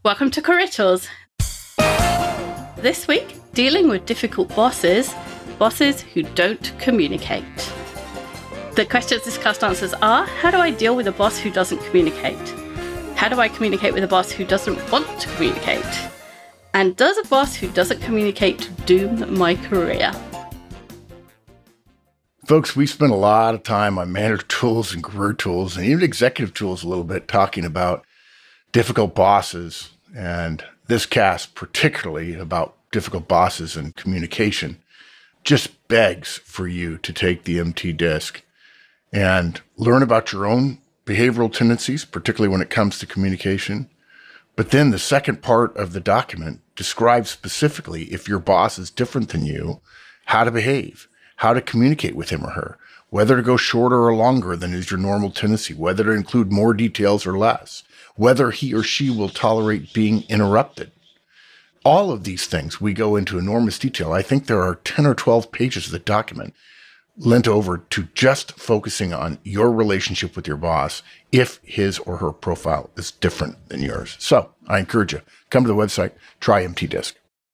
Welcome to Corritos. This week, dealing with difficult bosses who don't communicate. The questions this cast answers are, how do I deal with a boss who doesn't communicate? How do I communicate with a boss who doesn't want to communicate? And does a boss who doesn't communicate doom my career? Folks, we spent a lot of time on manager tools and career tools and even executive tools a little bit talking about difficult bosses, and this cast particularly about difficult bosses and communication just begs for you to take the MT disc and learn about your own behavioral tendencies, particularly when it comes to communication. But then the second part of the document describes specifically, if your boss is different than you, how to behave, how to communicate with him or her, whether to go shorter or longer than is your normal tendency, whether to include more details or less, whether he or she will tolerate being interrupted. All of these things we go into enormous detail. I think there are 10 or 12 pages of the document lent over to just focusing on your relationship with your boss if his or her profile is different than yours. So I encourage you, come to the website, try MT Disc.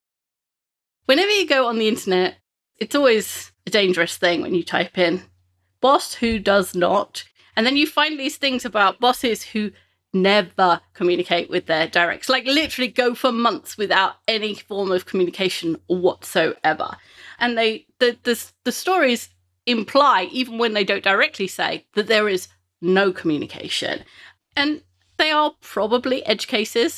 Whenever you go on the internet, it's always a dangerous thing when you type in boss who does not, and then you find these things about bosses who never communicate with their directs, like literally go for months without any form of communication whatsoever. And the stories imply, even when they don't directly say, that there is no communication. And they are probably edge cases.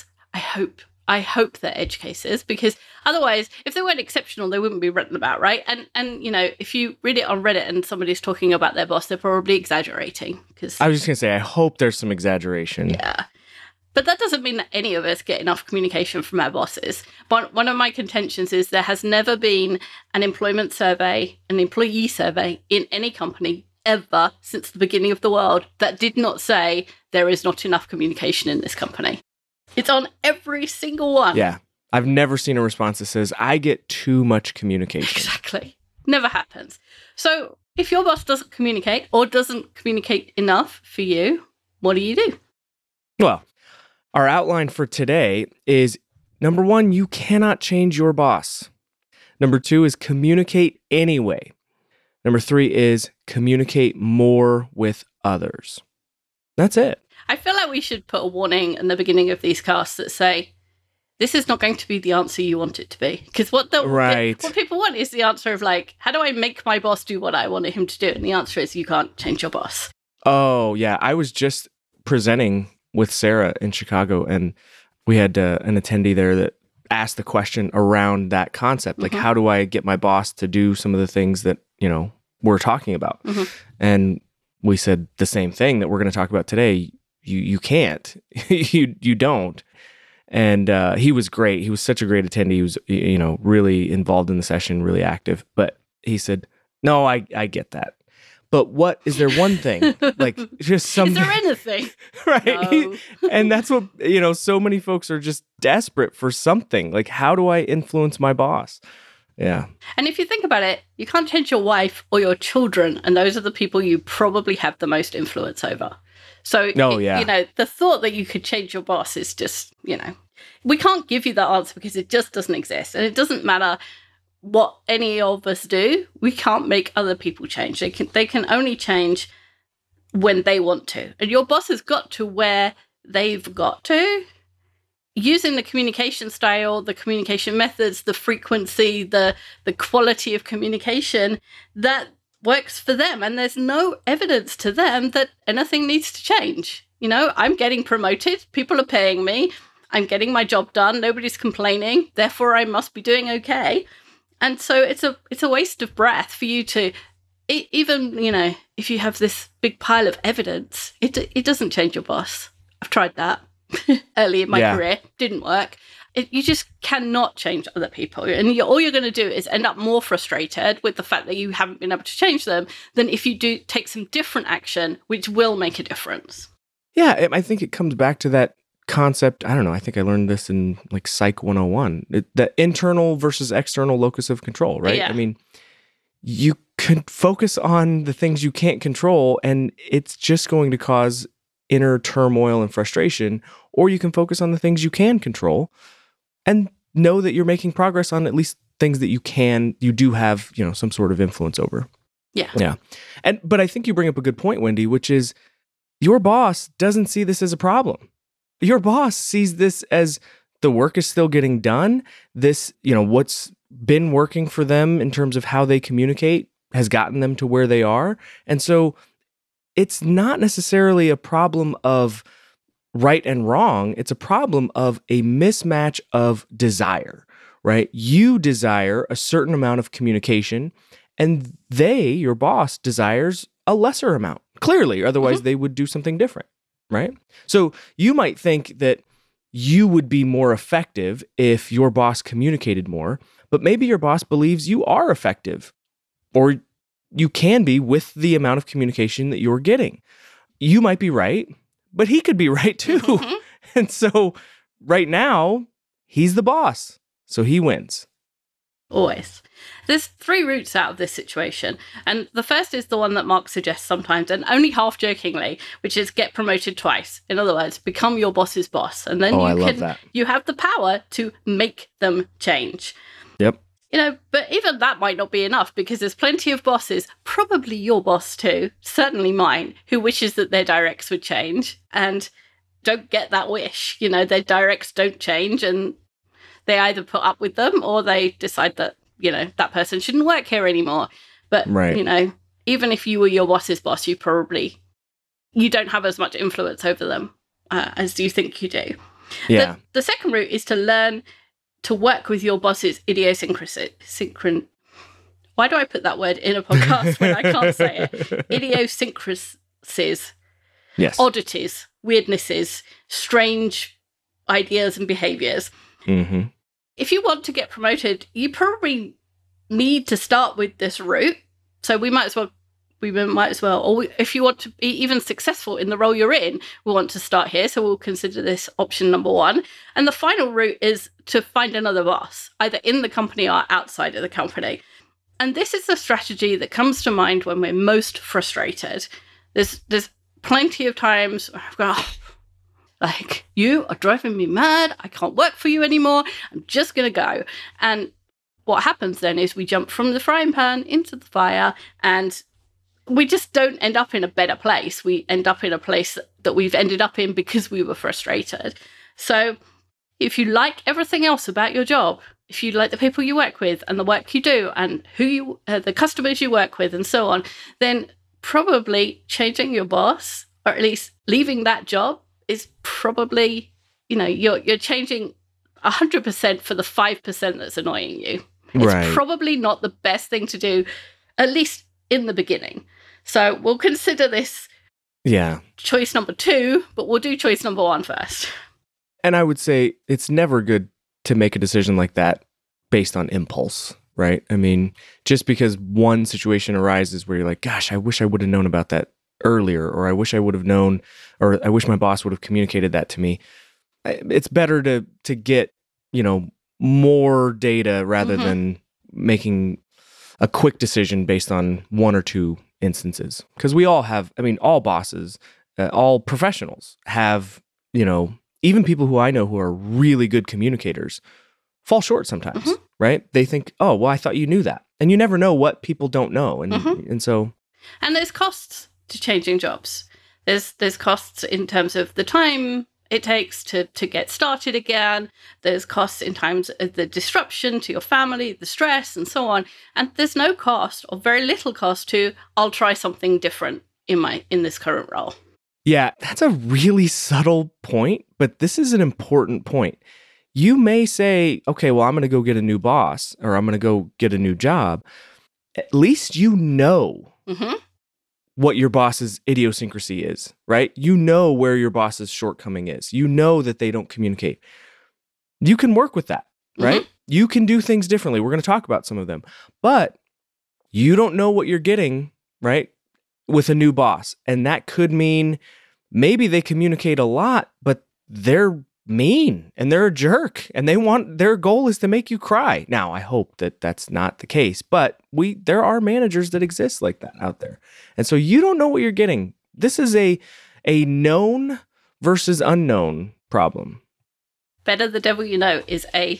I hope they're edge cases, because otherwise, if they weren't exceptional, they wouldn't be written about, right? And you know, if you read it on Reddit and somebody's talking about their boss, they're probably exaggerating. Because I was just going to say, I hope there's some exaggeration. Yeah. But that doesn't mean that any of us get enough communication from our bosses. But one of my contentions is there has never been an employment survey, an employee survey in any company ever since the beginning of the world that did not say there is not enough communication in this company. It's on every single one. Yeah. I've never seen a response that says, I get too much communication. Exactly. Never happens. So if your boss doesn't communicate or doesn't communicate enough for you, what do you do? Well, our outline for today is, number one, you cannot change your boss. Number two is communicate anyway. Number three is communicate more with others. That's it. I feel like we should put a warning in the beginning of these casts that say, this is not going to be the answer you want it to be. Because what people want is the answer of like, how do I make my boss do what I wanted him to do? And the answer is you can't change your boss. Oh, yeah. I was just presenting with Sarah in Chicago, and we had an attendee there that asked the question around that concept. Like, how do I get my boss to do some of the things that, you know, we're talking about? And we said the same thing that we're going to talk about today. You can't. you don't. And he was great. He was such a great attendee. He was, you know, really involved in the session, really active. But he said, no, I get that. But what is there one thing? Like just something. Is there anything? Right. No. And that's what, you know, so many folks are just desperate for something. Like, how do I influence my boss? Yeah. And if you think about it, you can't change your wife or your children. And those are the people you probably have the most influence over. So, you know, the thought that you could change your boss is just, you know, we can't give you that answer because it just doesn't exist. And it doesn't matter what any of us do. We can't make other people change. They can only change when they want to. And your boss has got to where they've got to, using the communication style, the communication methods, the frequency, the quality of communication that works for them. And there's no evidence to them that anything needs to change. You know, I'm getting promoted. People are paying me. I'm getting my job done. Nobody's complaining. Therefore, I must be doing okay. And so it's a waste of breath for you to, even, you know, if you have this big pile of evidence, it doesn't change your boss. I've tried that early in my career. Didn't work. You just cannot change other people. And all you're going to do is end up more frustrated with the fact that you haven't been able to change them than if you do take some different action, which will make a difference. Yeah, I think it comes back to that concept. I don't know. I think I learned this in like Psych 101. The internal versus external locus of control, right? Yeah. I mean, you can focus on the things you can't control, and it's just going to cause inner turmoil and frustration, or you can focus on the things you can control and know that you're making progress on at least things that you do have, some sort of influence over. Yeah. Yeah. But I think you bring up a good point, Wendy, which is your boss doesn't see this as a problem. Your boss sees this as the work is still getting done. This, what's been working for them in terms of how they communicate has gotten them to where they are. And so it's not necessarily a problem of right and wrong. It's a problem of a mismatch of desire, right? You desire a certain amount of communication, and your boss, desires a lesser amount, clearly. Otherwise, they would do something different, right? So you might think that you would be more effective if your boss communicated more, but maybe your boss believes you are effective, or you can be with the amount of communication that you're getting. You might be right, but he could be right too. And so right now, he's the boss, so he wins. Always. There's 3 routes out of this situation. And the first is the one that Mark suggests sometimes, and only half jokingly, which is get promoted twice. In other words, become your boss's boss. And then you have the power to make them change. Yep. But even that might not be enough, because there's plenty of bosses, probably your boss too, certainly mine, who wishes that their directs would change and don't get that wish. Their directs don't change, and they either put up with them or they decide that, that person shouldn't work here anymore. But, even if you were your boss's boss, you don't have as much influence over them as you think you do. Yeah. The second route is to learn to work with your boss's idiosyncrasy. Why do I put that word in a podcast when I can't say it? Idiosyncrasies. Yes. Oddities, weirdnesses, strange ideas and behaviors. Mm-hmm. If you want to get promoted, you probably need to start with this route. So we might as well, or if you want to be even successful in the role you're in, we want to start here. So we'll consider this option number 1. And the final route is to find another boss, either in the company or outside of the company. And this is the strategy that comes to mind when we're most frustrated. There's plenty of times where I've gone, you are driving me mad. I can't work for you anymore. I'm just going to go. And what happens then is we jump from the frying pan into the fire, and we just don't end up in a better place. We end up in a place that we've ended up in because we were frustrated. So if you like everything else about your job, if you like the people you work with and the work you do and the customers you work with and so on, then probably changing your boss, or at least leaving that job, is probably, you're changing 100% for the 5% that's annoying you. It's probably not the best thing to do, at least in the beginning. So we'll consider this choice number 2, but we'll do choice number 1 first. And I would say it's never good to make a decision like that based on impulse, right? I mean, just because one situation arises where you're like, gosh, I wish I would have known about that earlier, or I wish I would have known, or I wish my boss would have communicated that to me. It's better to get, more data rather than making a quick decision based on 1 or 2 instances. Because we all have, all bosses, all professionals have, even people who I know who are really good communicators fall short sometimes, right? They think, oh, well, I thought you knew that. And you never know what people don't know. And so... And there's costs to changing jobs. There's costs in terms of the time it takes to get started again. There's costs in terms of the disruption to your family, the stress, and so on. And there's no cost, or very little cost, to I'll try something different in this current role. Yeah, that's a really subtle point, but this is an important point. You may say, okay, well, I'm going to go get a new boss, or I'm going to go get a new job. At least you know what your boss's idiosyncrasy is, right? You know where your boss's shortcoming is. You know that they don't communicate. You can work with that, right? You can do things differently. We're going to talk about some of them. But you don't know what you're getting, right, with a new boss. And that could mean maybe they communicate a lot, but they're mean and they're a jerk and their goal is to make you cry. Now, I hope that that's not the case, but there are managers that exist like that out there. And so you don't know what you're getting. This is a a known versus unknown problem. Better the devil you know is a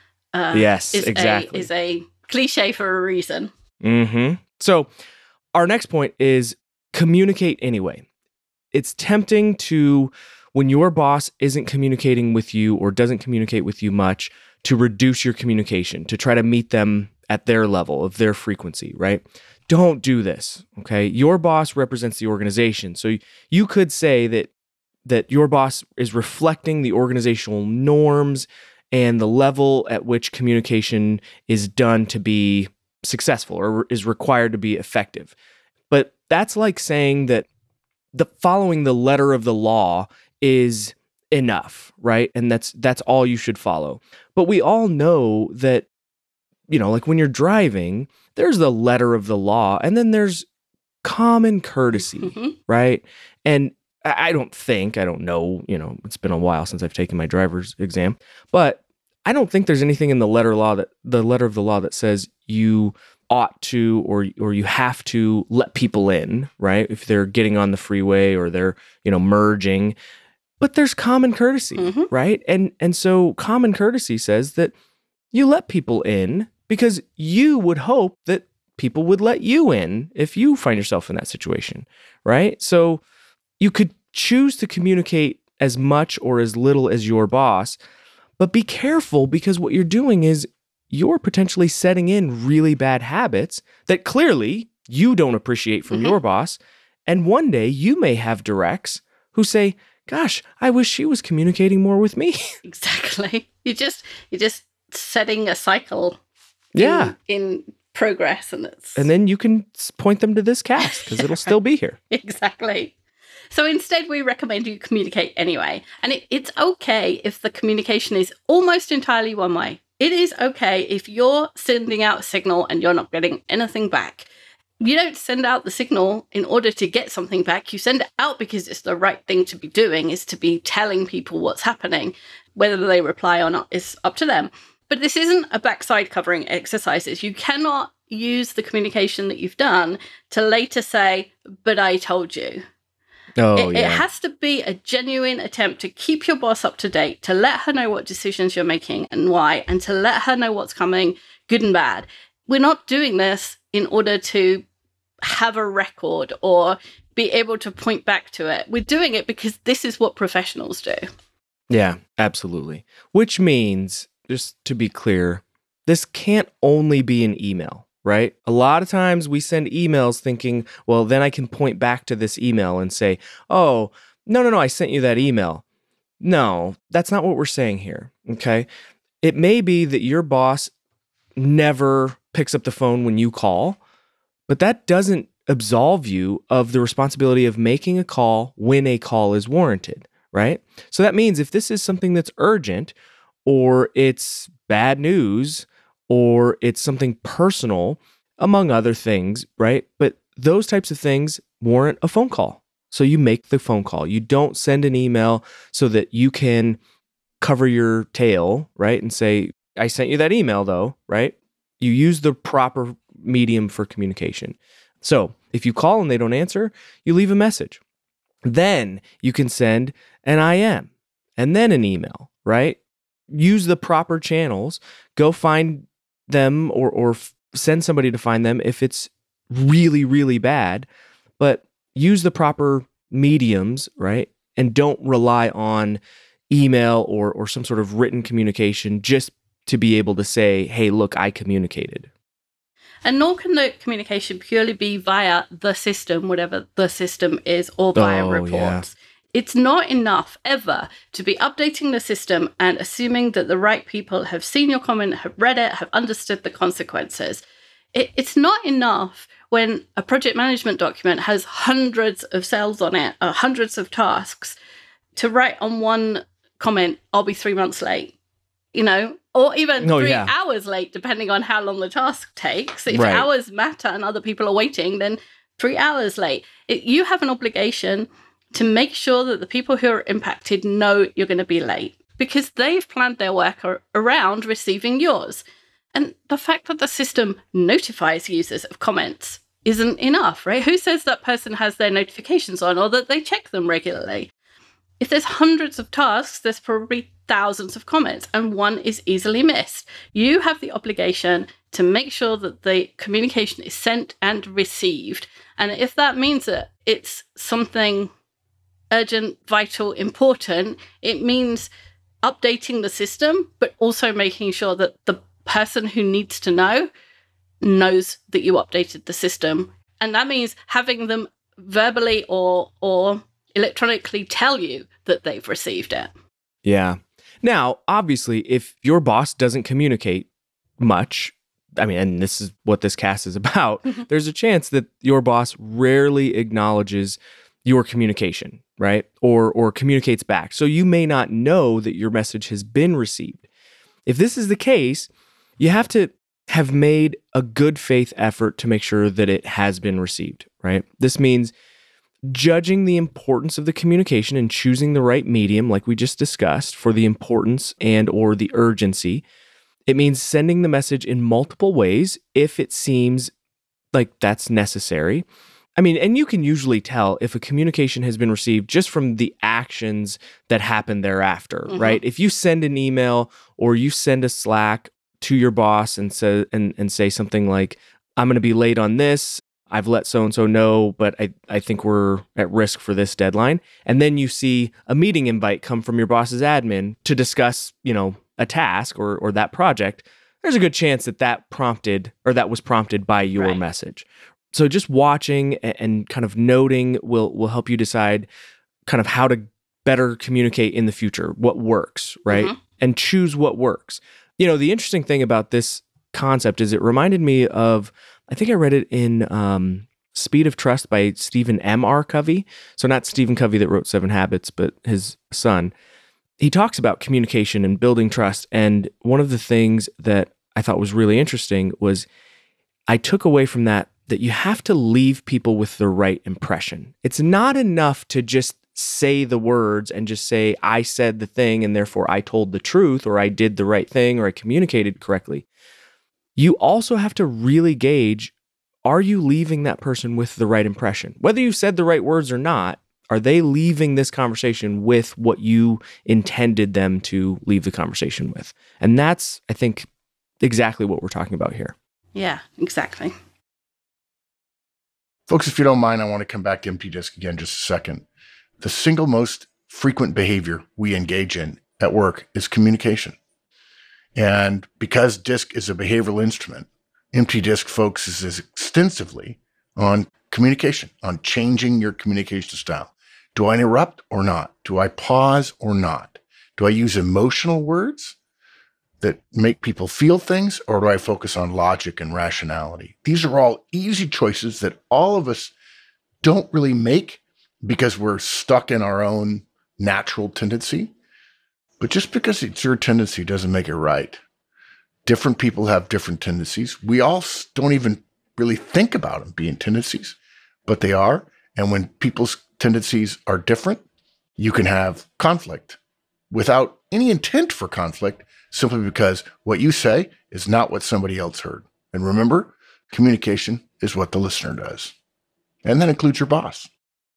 exactly. Is a cliche for a reason. Mm-hmm. So our next point is communicate anyway. It's tempting to, when your boss isn't communicating with you or doesn't communicate with you much, to reduce your communication, to try to meet them at their level of their frequency, right? Don't do this, okay? Your boss represents the organization. So you could say that your boss is reflecting the organizational norms and the level at which communication is done to be successful or is required to be effective. But that's like saying that following the letter of the law is enough, right? And that's all you should follow. But we all know that, like when you're driving, there's the letter of the law and then there's common courtesy, right? And I don't know, it's been a while since I've taken my driver's exam, but I don't think there's anything in the letter of the law that says you ought to or you have to let people in, right? If they're getting on the freeway or they're, merging. But there's common courtesy, right? And so common courtesy says that you let people in because you would hope that people would let you in if you find yourself in that situation, right? So you could choose to communicate as much or as little as your boss, but be careful because what you're doing is you're potentially setting in really bad habits that clearly you don't appreciate from your boss. And one day you may have directs who say, gosh, I wish she was communicating more with me. Exactly. You're just setting a cycle in progress. And then you can point them to this cast because it'll still be here. Exactly. So instead, we recommend you communicate anyway. And it's okay if the communication is almost entirely one way. It is okay if you're sending out a signal and you're not getting anything back. You don't send out the signal in order to get something back. You send it out because it's the right thing to be doing, is to be telling people what's happening. Whether they reply or not is up to them. But this isn't a backside covering exercises. You cannot use the communication that you've done to later say, but I told you. It has to be a genuine attempt to keep your boss up to date, to let her know what decisions you're making and why, and to let her know what's coming, good and bad. We're not doing this in order to have a record or be able to point back to it. We're doing it because this is what professionals do. Yeah, absolutely. Which means, just to be clear, this can't only be an email. Right? A lot of times we send emails thinking, well, then I can point back to this email and say, oh, no, I sent you that email. No, that's not what we're saying here. Okay. It may be that your boss never picks up the phone when you call, but that doesn't absolve you of the responsibility of making a call when a call is warranted. Right? So that means if this is something that's urgent or it's bad news, or it's something personal, among other things, right? But those types of things warrant a phone call. So you make the phone call. You don't send an email so that you can cover your tail, right? And say, I sent you that email though, right? You use the proper medium for communication. So if you call and they don't answer, you leave a message. Then you can send an IM and then an email, right? Use the proper channels. Go find them or send somebody to find them if it's really, really bad, but use the proper mediums, right? And don't rely on email or some sort of written communication just to be able to say, hey, look, I communicated. And nor can the communication purely be via the system, whatever the system is, or via reports. Yeah. It's not enough ever to be updating the system and assuming that the right people have seen your comment, have read it, have understood the consequences. It's not enough when a project management document has hundreds of cells on it, hundreds of tasks, to write on one comment, I'll be 3 months late, or even 3 hours late, depending on how long the task takes. If hours matter and other people are waiting, then 3 hours late. You have an obligation to make sure that the people who are impacted know you're going to be late because they've planned their work around receiving yours. And the fact that the system notifies users of comments isn't enough, right? Who says that person has their notifications on or that they check them regularly? If there's hundreds of tasks, there's probably thousands of comments, and one is easily missed. You have the obligation to make sure that the communication is sent and received. And if that means that it's something urgent, vital, important, it means updating the system, but also making sure that the person who needs to know knows that you updated the system. And that means having them verbally or electronically tell you that they've received it. Yeah. Now, obviously, if your boss doesn't communicate much, I mean, and this is what this cast is about, there's a chance that your boss rarely acknowledges your communication, right? Or communicates back. So you may not know that your message has been received. If this is the case, you have to have made a good faith effort to make sure that it has been received, right? This means judging the importance of the communication and choosing the right medium, like we just discussed, for the importance and or the urgency. It means sending the message in multiple ways if it seems like that's necessary. I mean, and you can usually tell if a communication has been received just from the actions that happen thereafter, right? If you send an email or you send a Slack to your boss and say something like, I'm going to be late on this, I've let so-and-so know, but I think we're at risk for this deadline. And then you see a meeting invite come from your boss's admin to discuss, a task or that project. There's a good chance that was prompted by your message. So just watching and kind of noting will help you decide kind of how to better communicate in the future, what works, right? And choose what works. The interesting thing about this concept is it reminded me of, I think I read it in Speed of Trust by Stephen M. R. Covey. So not Stephen Covey that wrote 7 Habits, but his son. He talks about communication and building trust. And one of the things that I thought was really interesting was I took away from that you have to leave people with the right impression. It's not enough to just say the words and just say, I said the thing and therefore I told the truth, or I did the right thing, or I communicated correctly. You also have to really gauge, are you leaving that person with the right impression? Whether you said the right words or not, are they leaving this conversation with what you intended them to leave the conversation with? And that's, I think, exactly what we're talking about here. Yeah, exactly. Folks, if you don't mind, I want to come back to Empty Disk again just a second. The single most frequent behavior we engage in at work is communication. And because DISC is a behavioral instrument, Empty Disk focuses extensively on communication, on changing your communication style. Do I interrupt or not? Do I pause or not? Do I use emotional words that make people feel things, or do I focus on logic and rationality? These are all easy choices that all of us don't really make because we're stuck in our own natural tendency. But just because it's your tendency doesn't make it right. Different people have different tendencies. We all don't even really think about them being tendencies, but they are. And when people's tendencies are different, you can have conflict without any intent for conflict, simply because what you say is not what somebody else heard. And remember, communication is what the listener does. And that includes your boss.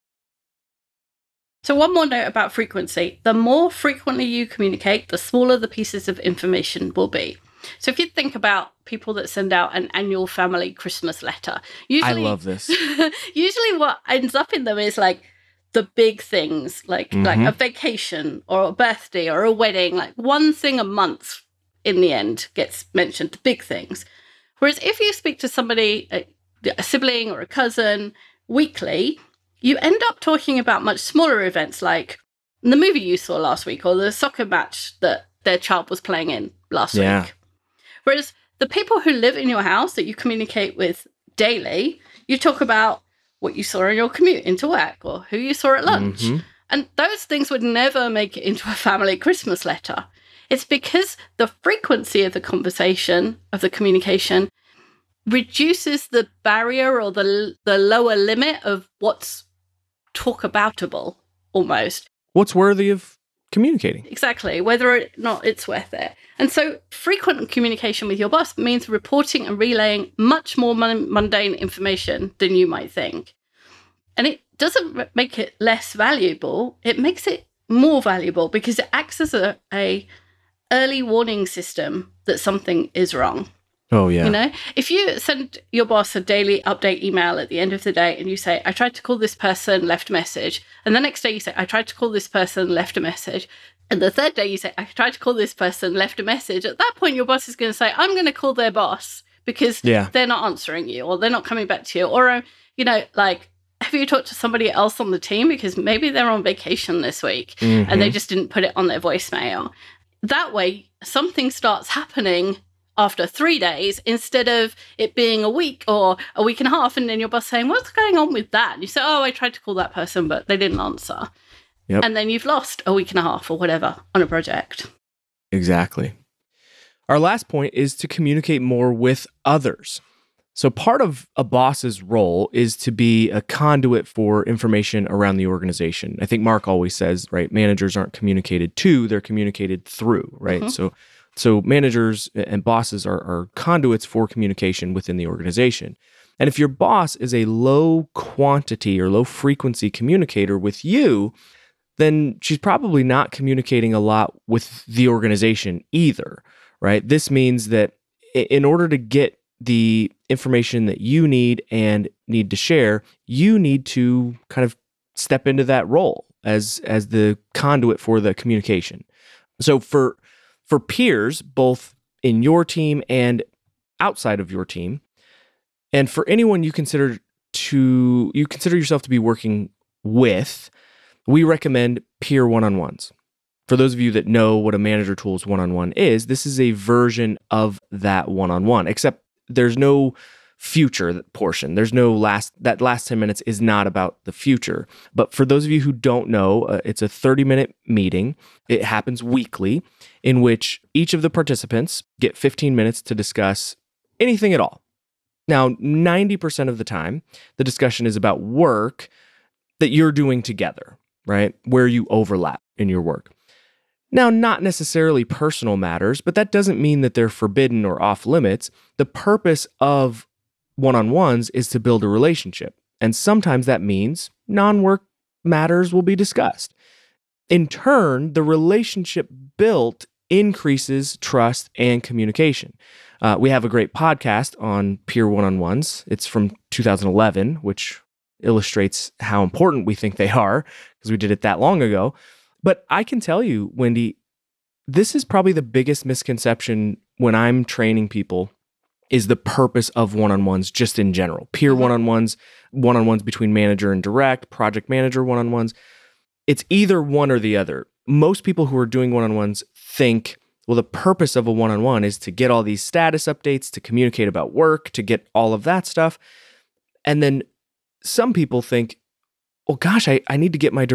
So one more note about frequency. The more frequently you communicate, the smaller the pieces of information will be. So if you think about people that send out an annual family Christmas letter, usually, I love this. Usually what ends up in them is like the big things, like a vacation or a birthday or a wedding, like one thing a month in the end gets mentioned, the big things. Whereas if you speak to somebody, a sibling or a cousin weekly, you end up talking about much smaller events like the movie you saw last week or the soccer match that their child was playing in last week. Whereas the people who live in your house that you communicate with daily, you talk about what you saw on your commute into work or who you saw at lunch. And those things would never make it into a family Christmas letter. It's because the frequency of the conversation, of the communication, reduces the barrier or the lower limit of what's talk aboutable almost. What's worthy of communicating. Exactly, whether or not it's worth it. And so frequent communication with your boss means reporting and relaying much more mundane information than you might think. And it doesn't make it less valuable. It makes it more valuable because it acts as a early warning system that something is wrong. Oh, yeah. You know, if you send your boss a daily update email at the end of the day and you say, I tried to call this person, left a message. And the next day you say, I tried to call this person, left a message. And the third day you say, I tried to call this person, left a message. At that point, your boss is going to say, I'm going to call their boss because they're not answering you or they're not coming back to you. Or, you know, like, have you talked to somebody else on the team? Because maybe they're on vacation this week and they just didn't put it on their voicemail. That way, something starts happening after 3 days instead of it being a week or a week and a half. And then your boss saying, what's going on with that? And you say, oh, I tried to call that person, but they didn't answer. Yep. And then you've lost a week and a half or whatever on a project. Exactly. Our last point is to communicate more with others. So part of a boss's role is to be a conduit for information around the organization. I think Mark always says, right, managers aren't communicated to, they're communicated through, right? So managers and bosses are conduits for communication within the organization. And if your boss is a low quantity or low frequency communicator with you, then she's probably not communicating a lot with the organization either, right? This means that in order to get the information that you need and need to share, you need to kind of step into that role as the conduit for the communication. So for peers, both in your team and outside of your team, and for anyone you consider yourself to be working with, we recommend peer one-on-ones. For those of you that know what a Manager Tools one-on-one is, this is a version of that one-on-one, except there's no future portion. There's no that last 10 minutes is not about the future. But for those of you who don't know, it's a 30-minute meeting. It happens weekly in which each of the participants get 15 minutes to discuss anything at all. Now, 90% of the time, the discussion is about work that you're doing together, right? Where you overlap in your work. Now, not necessarily personal matters, but that doesn't mean that they're forbidden or off limits. The purpose of one-on-ones is to build a relationship. And sometimes that means non-work matters will be discussed. In turn, the relationship built increases trust and communication. We have a great podcast on peer one-on-ones. It's from 2011, which illustrates how important we think they are because we did it that long ago. But I can tell you, Wendy, this is probably the biggest misconception when I'm training people is the purpose of one-on-ones just in general. Peer one-on-ones, one-on-ones between manager and direct, project manager one-on-ones. It's either one or the other. Most people who are doing one-on-ones think, well, the purpose of a one-on-one is to get all these status updates, to communicate about work, to get all of that stuff. And then some people think, well, gosh, I need to get my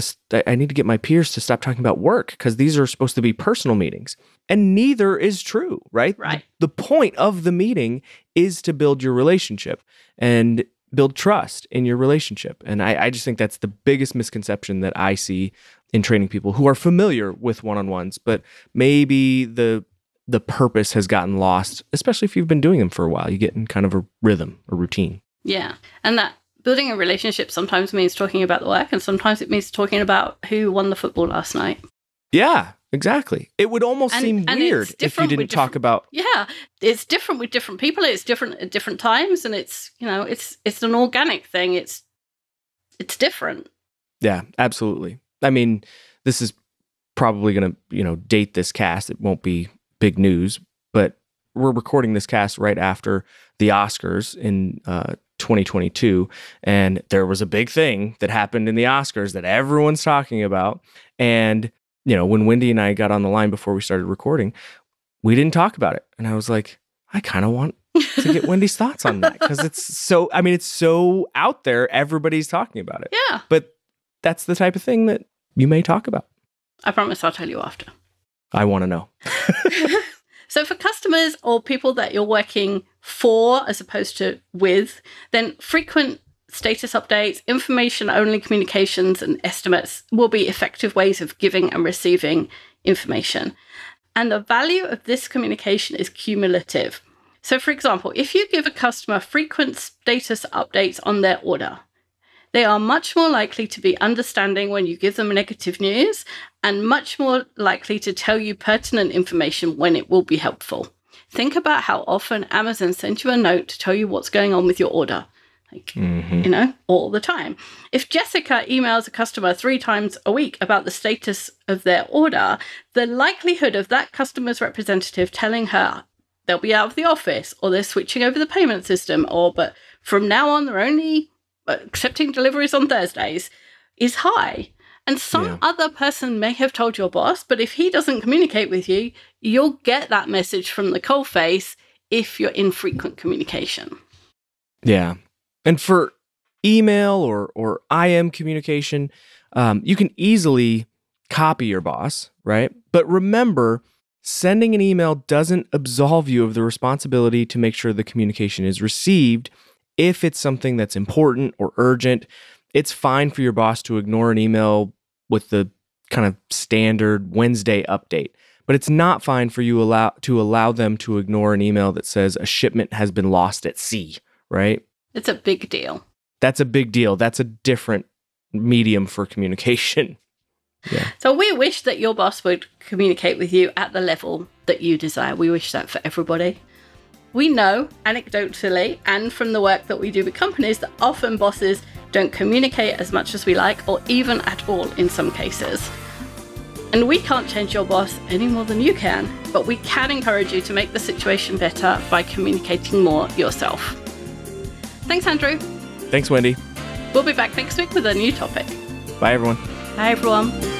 I need to get my peers to stop talking about work because these are supposed to be personal meetings. And neither is true, right? Right. The point of the meeting is to build your relationship and build trust in your relationship. And I just think that's the biggest misconception that I see in training people who are familiar with one-on-ones, but maybe the purpose has gotten lost, especially if you've been doing them for a while. You get in kind of a rhythm, a routine. Yeah. And that building a relationship sometimes means talking about the work, and sometimes it means talking about who won the football last night. Yeah, exactly. It would almost seem weird if you didn't talk about. Yeah, it's different with different people. It's different at different times, and it's an organic thing. It's different. Yeah, absolutely. I mean, this is probably going to date this cast. It won't be big news, but we're recording this cast right after the Oscars in 2022, and there was a big thing that happened in the Oscars that everyone's talking about. And when Wendy and I got on the line before we started recording, we didn't talk about it, and I was like, I kind of want to get Wendy's thoughts on that because it's so out there. Everybody's talking about it. Yeah, but that's the type of thing that you may talk about. I promise I'll tell you after. I want to know. So for customers or people that you're working for as opposed to with, then frequent status updates, information-only communications, and estimates will be effective ways of giving and receiving information. And the value of this communication is cumulative. So, for example, if you give a customer frequent status updates on their order, they are much more likely to be understanding when you give them negative news and much more likely to tell you pertinent information when it will be helpful. Think about how often Amazon sends you a note to tell you what's going on with your order. All the time. If Jessica emails a customer 3 times a week about the status of their order, the likelihood of that customer's representative telling her they'll be out of the office or they're switching over the payment system but from now on they're only accepting deliveries on Thursdays is high. And some other person may have told your boss, but if he doesn't communicate with you, you'll get that message from the coalface if you're in frequent communication. Yeah. And for email or IM communication, you can easily copy your boss, right? But remember, sending an email doesn't absolve you of the responsibility to make sure the communication is received. If it's something that's important or urgent, it's fine for your boss to ignore an email with the kind of standard Wednesday update. But it's not fine for you to allow them to ignore an email that says a shipment has been lost at sea, right? It's a big deal. That's a big deal. That's a different medium for communication. Yeah. So we wish that your boss would communicate with you at the level that you desire. We wish that for everybody. We know, anecdotally, and from the work that we do with companies, that often bosses don't communicate as much as we like, or even at all in some cases. And we can't change your boss any more than you can, but we can encourage you to make the situation better by communicating more yourself. Thanks, Andrew. Thanks, Wendy. We'll be back next week with a new topic. Bye, everyone. Bye, everyone.